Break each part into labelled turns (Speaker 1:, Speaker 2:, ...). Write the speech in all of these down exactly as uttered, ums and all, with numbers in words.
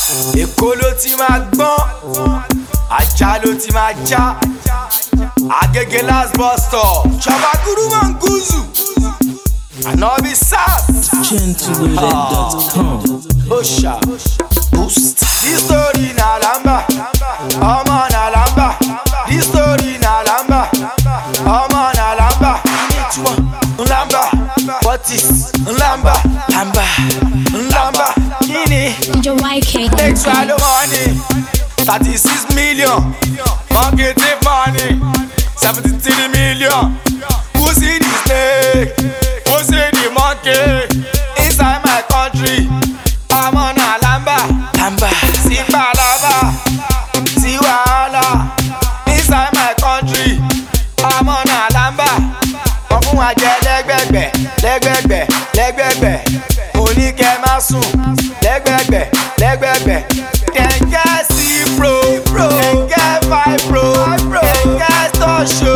Speaker 1: Èkó ló ti máa gbọ́n, Ajá ló ti máa já. Agége last bus stop, Shabaguru Manguzu, Anobi Sass,
Speaker 2: Gentleloaded dot com.
Speaker 1: Osha, Boost. This story na lamba, Omo na lamba. This story na lamba, Omo na lamba. Nlamba, what is Nlamba? Lamba, Nlamba, Kini.
Speaker 3: Y K.
Speaker 1: Take swallow money, thirty-six million. Marketing money, seventy-three million. Who see the snake? Who see the monkey? Inside my country, I'm on a lamba, lamba. See balaba, see wahala. Inside my country, I'm on a lamba. Wọ́n fún wa jẹ lẹ́gbẹ̀gbẹ̀, lẹ́gbẹ̀gbẹ̀, lẹ́gbẹ̀gbẹ̀. Mo ní kẹ́ má sùn, lẹ́gbẹ̀gbẹ̀, lẹ́gbẹ̀gbẹ̀. Kẹ̀kẹ́ sí pro, kẹ̀kẹ́ five pro, kẹ̀kẹ́ tọ́ṣo.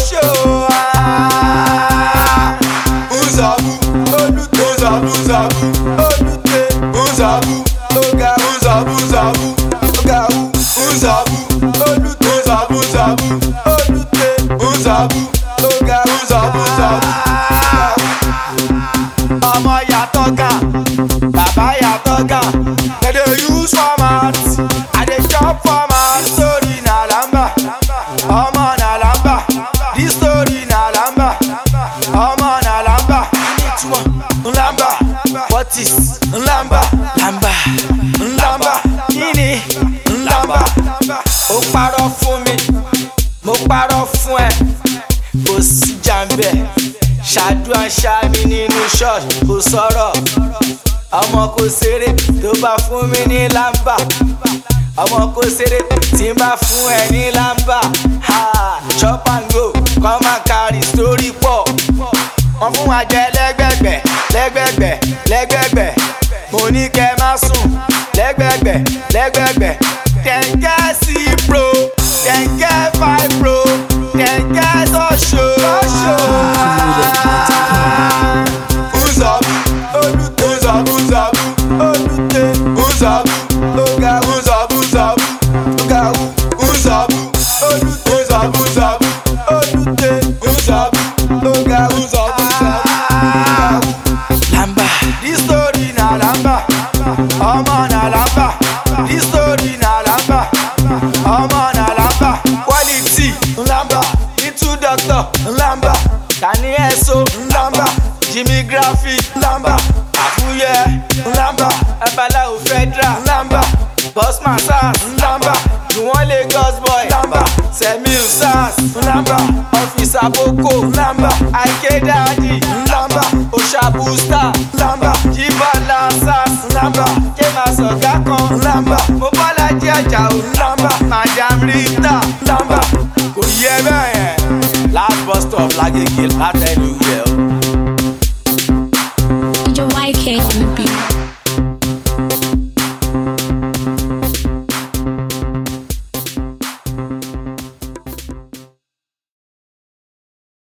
Speaker 1: Uzabu, olùtẹ̀, uzabu, uzabu, olùtẹ̀, uzabu, oga, uzabu, uzabu, oga, uzabu, olùtẹ̀, uzabu, uzabu, olùtẹ̀, uzabu, oga, uzabu, uzabu. Ọmọ yàtọ̀ gan, bàbá yàtọ̀ gan. They dey use format, I dey chop format. This story na lamba, ọmọ na lamba. This story na lamba, ọmọ na lamba. Nlamba, what is Nlamba? Lamba, Nlamba, kini Nlamba? Ó parọ́ fún mi, mo parọ́ fún ẹ. Kò sí jàmbẹ́, ṣàdúrà ṣá mi nínú ṣọ́ọ̀ṣì kò sọ̀rọ̀. Ọmọ kò ṣeré tó bá fún mi ní lamba. Ọmọ kò ṣeré tí n bá fún ẹ ní lamba. Chop and go, come and carry story pọ̀. Wọ́n fún wa jẹ lẹ́gbẹ̀gbẹ̀, lẹ́gbẹ̀gbẹ̀, lẹ́gbẹ̀gbẹ̀. Mo ní kẹ́ má sùn, lẹ́gbẹ̀gbẹ̀, lẹ́gbẹ̀gbẹ̀. Kẹ̀kẹ́ sí pro, kẹ̀kẹ́ five pro, kẹ̀kẹ́ tọ́ṣo. Uzabu, olùtẹ̀, uzabu, uzabu, olùtẹ̀, uzabu, oga, uzabu, uzabu, oga, uzabu, olùtẹ̀, uzabu, uzabu, olùtẹ̀, uzabu, oga, uzabu, uzabu. Lamba, this story na lamba, ọmọ na lamba. This story na lamba, ọmọ na lamba. Quality Nlamba, little doctor Nlamba, Kani Eso Nlamba, Jimmy Graphic Nlamba, Afuye Nlamba, Abalawo Federal Nlamba, Bossman Sass Nlamba, Juwon Lagos boy Nlamba, Semil Sass Nlamba, Officer Boko Nlamba, Ike Daddy Nlamba, Osha Booster Nlamba, Jibala Sass Nlamba, Kema Soga kan Nlamba, Mobalaji Ajao Nlamba, Madam Rita Nlamba. Kò yẹ bẹ́ẹ̀ yẹn, last bus stop Lágége látẹ̀lú yẹ o.
Speaker 3: Y K.